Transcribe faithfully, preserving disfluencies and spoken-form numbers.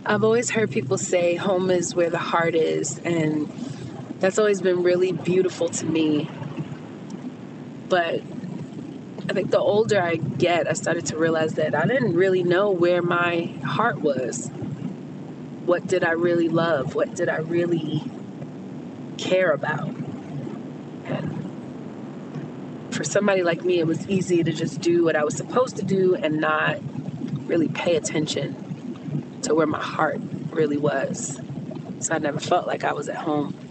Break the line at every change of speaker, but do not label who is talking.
I've always heard people say home is where the heart is, and that's always been really beautiful to me. But I think the older I get, I started to realize that I didn't really know where my heart was. What did I really love? What did I really care about? And for somebody like me, it was easy to just do what I was supposed to do and not really pay attention to where my heart really was. So I never felt like I was at home.